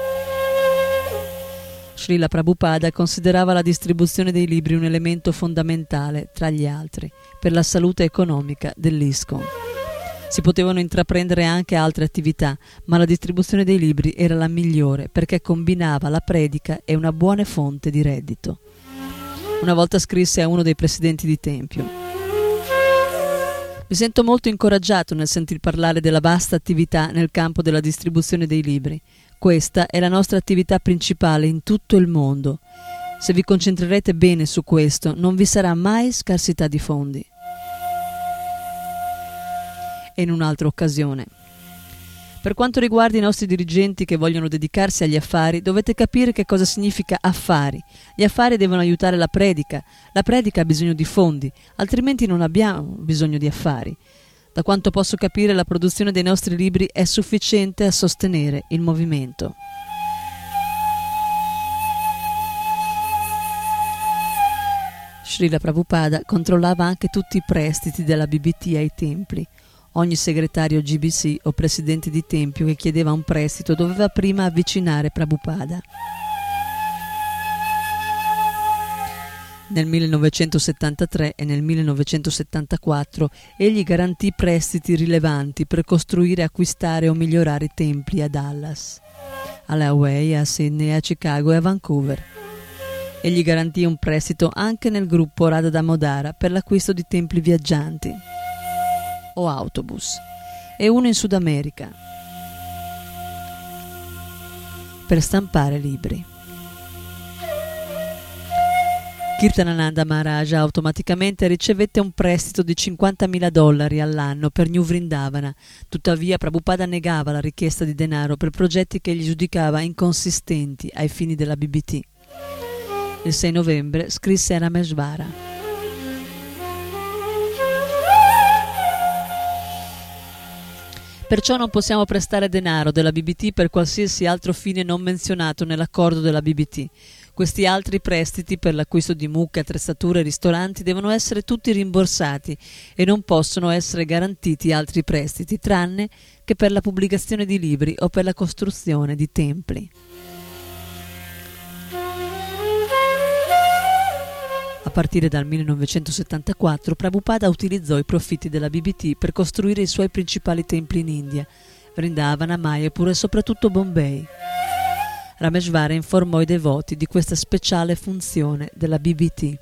Srila Prabhupada considerava la distribuzione dei libri un elemento fondamentale, tra gli altri, per la salute economica dell'ISKCON. Si potevano intraprendere anche altre attività, ma la distribuzione dei libri era la migliore perché combinava la predica e una buona fonte di reddito. Una volta scrisse a uno dei presidenti di tempio: mi sento molto incoraggiato nel sentir parlare della vasta attività nel campo della distribuzione dei libri. Questa è la nostra attività principale in tutto il mondo. Se vi concentrerete bene su questo, non vi sarà mai scarsità di fondi. E in un'altra occasione: per quanto riguarda i nostri dirigenti che vogliono dedicarsi agli affari, dovete capire che cosa significa affari. Gli affari devono aiutare la predica. La predica ha bisogno di fondi, altrimenti non abbiamo bisogno di affari. Da quanto posso capire, la produzione dei nostri libri è sufficiente a sostenere il movimento. Srila Prabhupada controllava anche tutti i prestiti della B B T ai templi. Ogni segretario G B C o presidente di tempio che chiedeva un prestito doveva prima avvicinare Prabhupada. Nel millenovecentosettantatré e nel millenovecentosettantaquattro egli garantì prestiti rilevanti per costruire, acquistare o migliorare templi a Dallas, alla Hawaii, a Sydney, a Chicago e a Vancouver. Egli garantì un prestito anche nel gruppo Radha Damodara per l'acquisto di templi viaggianti o autobus, e uno in Sud America per stampare libri. Kirtanananda Maharaja automaticamente ricevette un prestito di cinquantamila dollari all'anno per New Vrindavana. Tuttavia Prabhupada negava la richiesta di denaro per progetti che egli giudicava inconsistenti ai fini della B B T. Il sei novembre scrisse a Rameshvara: perciò non possiamo prestare denaro della B B T per qualsiasi altro fine non menzionato nell'accordo della B B T. Questi altri prestiti per l'acquisto di mucche, attrezzature e ristoranti devono essere tutti rimborsati e non possono essere garantiti altri prestiti, tranne che per la pubblicazione di libri o per la costruzione di templi. A partire dal millenovecentosettantaquattro Prabhupada utilizzò i profitti della B B T per costruire i suoi principali templi in India, Vrindavana, Mayapur e soprattutto Bombay. Rameshvara informò i devoti di questa speciale funzione della B B T.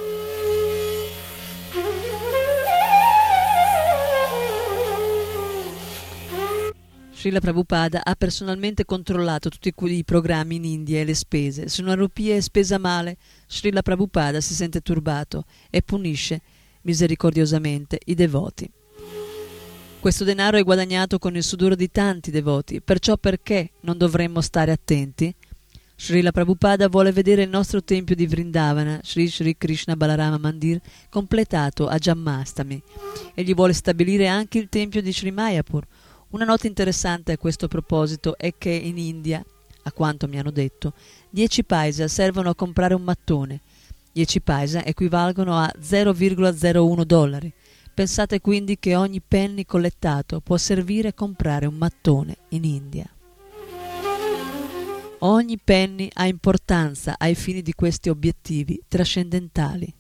Srila Prabhupada ha personalmente controllato tutti i programmi in India e le spese. Se una rupia è spesa male, Srila Prabhupada si sente turbato e punisce misericordiosamente i devoti. Questo denaro è guadagnato con il sudore di tanti devoti, perciò perché non dovremmo stare attenti? Srila Prabhupada vuole vedere il nostro tempio di Vrindavana, Sri Sri Krishna Balarama Mandir, completato a Jammastami. Egli vuole stabilire anche il tempio di Sri Mayapur. Una nota interessante a questo proposito è che in India, a quanto mi hanno detto, dieci paisa servono a comprare un mattone. dieci paisa equivalgono a zero virgola zero uno dollari. Pensate quindi che ogni penny collettato può servire a comprare un mattone in India. Ogni penny ha importanza ai fini di questi obiettivi trascendentali.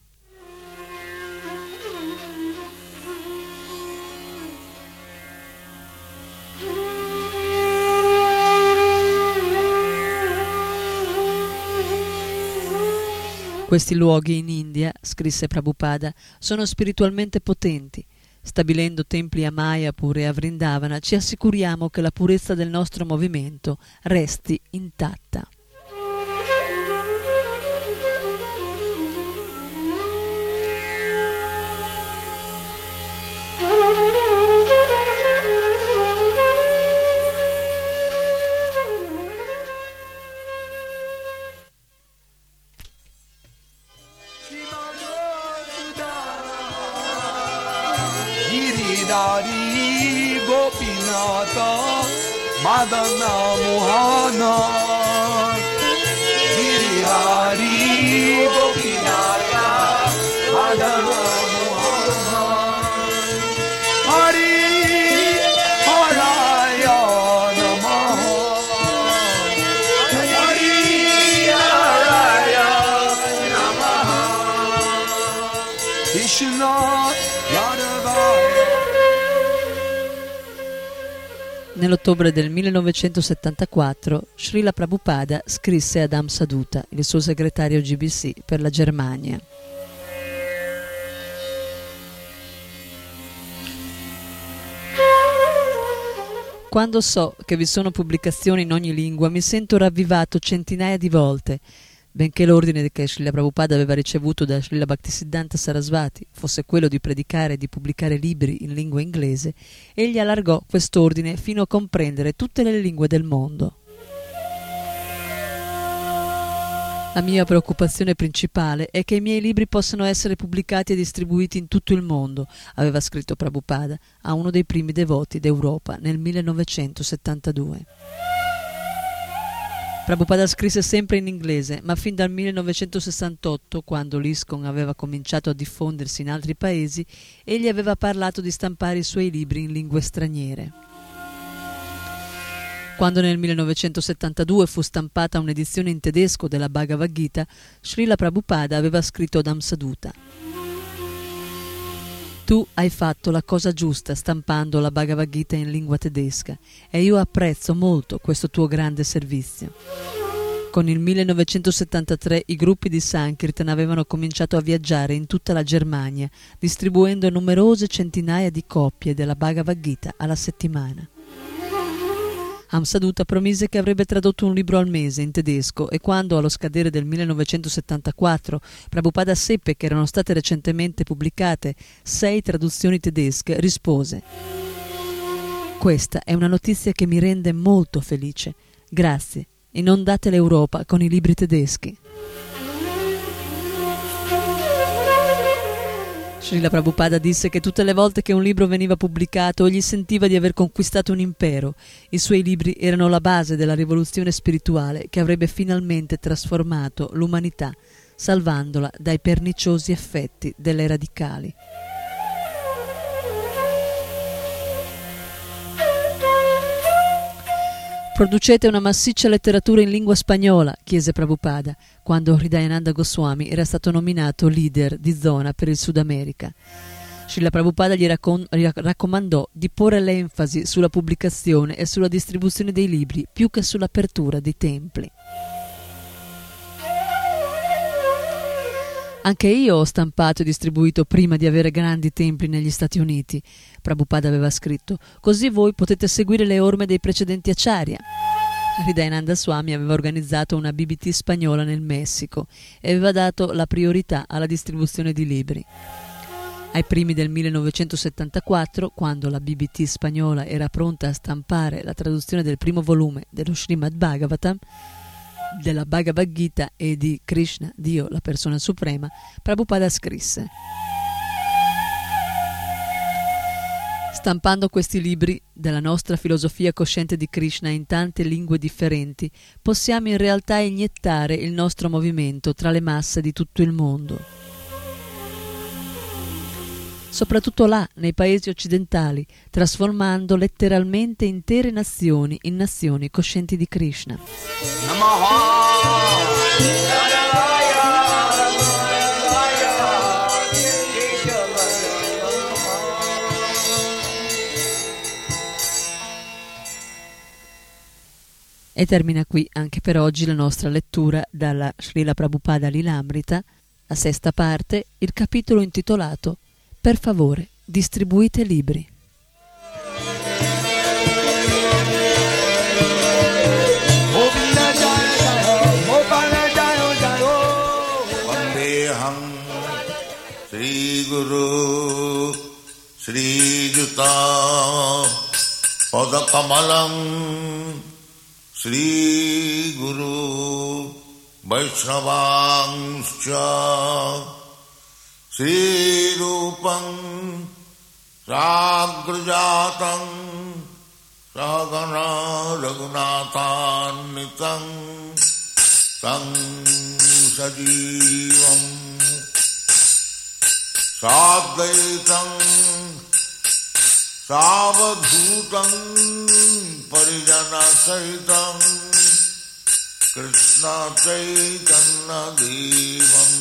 Questi luoghi in India, scrisse Prabhupada, sono spiritualmente potenti. Stabilendo templi a Mayapur e a Vrindavana, ci assicuriamo che la purezza del nostro movimento resti intatta. Giridhari Gopinatha Madana Mohana Giridhari Gopinatha Madana Mohana Hari Haraya Namaha Hari Haraya Namaha Krishna Nell'ottobre del millenovecentosettantaquattro, Srila Prabhupada scrisse ad Amsaduta, il suo segretario G B C per la Germania. Quando so che vi sono pubblicazioni in ogni lingua, mi sento ravvivato centinaia di volte. Benché l'ordine che Srila Prabhupada aveva ricevuto da Srila Bhaktisiddhanta Sarasvati fosse quello di predicare e di pubblicare libri in lingua inglese, egli allargò quest'ordine fino a comprendere tutte le lingue del mondo. La mia preoccupazione principale è che i miei libri possano essere pubblicati e distribuiti in tutto il mondo, aveva scritto Prabhupada a uno dei primi devoti d'Europa nel millenovecentosettantadue. Prabhupada scrisse sempre in inglese, ma fin dal millenovecentosessantotto, quando l'ISKCON aveva cominciato a diffondersi in altri paesi, egli aveva parlato di stampare i suoi libri in lingue straniere. Quando nel millenovecentosettantadue fu stampata un'edizione in tedesco della Bhagavad Gita, Srila Prabhupada aveva scritto ad Amsaduta: Tu hai fatto la cosa giusta stampando la Bhagavad Gita in lingua tedesca e io apprezzo molto questo tuo grande servizio. Con il millenovecentosettantatré i gruppi di Sankirtan avevano cominciato a viaggiare in tutta la Germania, distribuendo numerose centinaia di copie della Bhagavad Gita alla settimana. Amsaduta promise che avrebbe tradotto un libro al mese in tedesco e quando, allo scadere del millenovecentosettantaquattro, Prabhupada seppe che erano state recentemente pubblicate sei traduzioni tedesche, rispose: Questa è una notizia che mi rende molto felice. Grazie. Inondate l'Europa con i libri tedeschi. Srila Prabhupada disse che tutte le volte che un libro veniva pubblicato egli sentiva di aver conquistato un impero. I suoi libri erano la base della rivoluzione spirituale che avrebbe finalmente trasformato l'umanità, salvandola dai perniciosi effetti delle radicali. Producete una massiccia letteratura in lingua spagnola, chiese Prabhupada, quando Hridayananda Goswami era stato nominato leader di zona per il Sud America. Srila Prabhupada gli raccom- raccomandò di porre l'enfasi sulla pubblicazione e sulla distribuzione dei libri più che sull'apertura dei templi. Anche io ho stampato e distribuito prima di avere grandi templi negli Stati Uniti, Prabhupada aveva scritto, così voi potete seguire le orme dei precedenti acharya. Hridayananda Swami aveva organizzato una B B T spagnola nel Messico e aveva dato la priorità alla distribuzione di libri. Ai primi del millenovecentosettantaquattro, quando la B B T spagnola era pronta a stampare la traduzione del primo volume dello Srimad Bhagavatam, della Bhagavad Gita e di Krishna, Dio, la persona suprema, Prabhupada scrisse: Stampando questi libri della nostra filosofia cosciente di Krishna in tante lingue differenti, possiamo in realtà iniettare il nostro movimento tra le masse di tutto il mondo. Soprattutto là, nei paesi occidentali, trasformando letteralmente intere nazioni in nazioni coscienti di Krishna. E termina qui anche per oggi la nostra lettura dalla Srila Prabhupada Lilamrita, La sesta parte, il capitolo intitolato Per favore, distribuite libri. Vandeham Sri Guru Sri Juta Padakamalam Sri Guru Vaishnavangscha Sri Rupam Sagrajatam Sagana Raghunathannitam Tam Sajivam Sadvaitam Savadhutam Parijana Sahitam Krishna Chaitanya Devam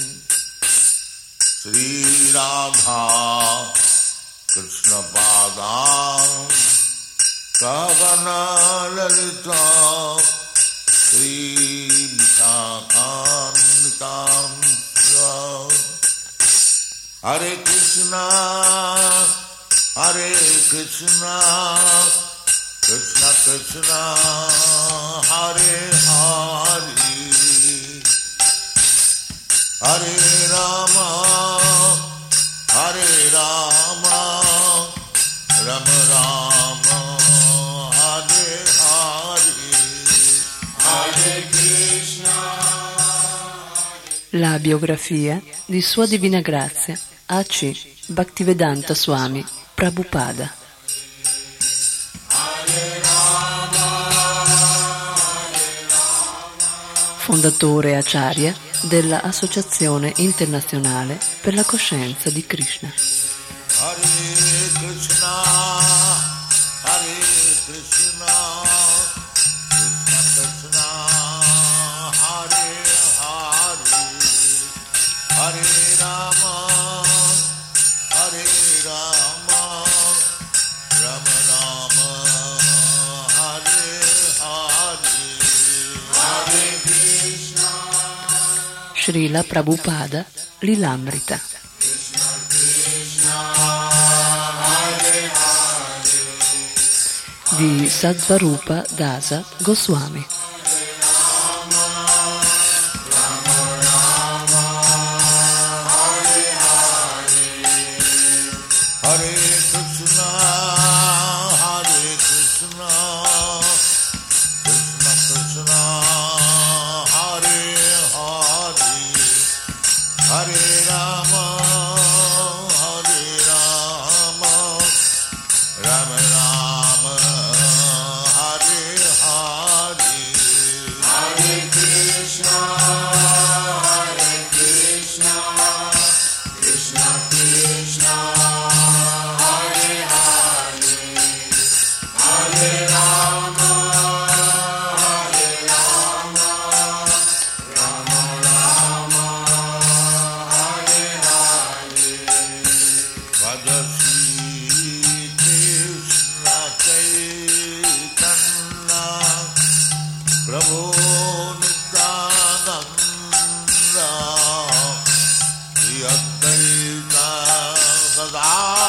Sri Radha Krishna Padam Sagana Lalita Sri Vishakanitam Hare Krishna Hare Krishna Krishna Krishna Hare Hare Hare Rama Hare Rama Rama Rama Hare Hare Hare Krishna. La biografia di Sua Divina Grazia A C Bhaktivedanta Swami Prabhupada. Fondatore Acharya della Associazione Internazionale per la Coscienza di Krishna. Hare Krishna, Hare Krishna, Krishna Krishna, Hare Hare, Hare Rama, Hare Rama, Rama Rama, Hare Hare, Hare Krishna. Srila Prabhupada Lilamrita. Di Sadvarupa Dasa Goswami. Hare Krishna, Hare Krishna, Krishna Krishna, Hare Hare, Hare Rama, Hare Rama, Rama Rama, Hare Hare, Hare Krishna, Hare Krishna, Krishna Krishna. Ah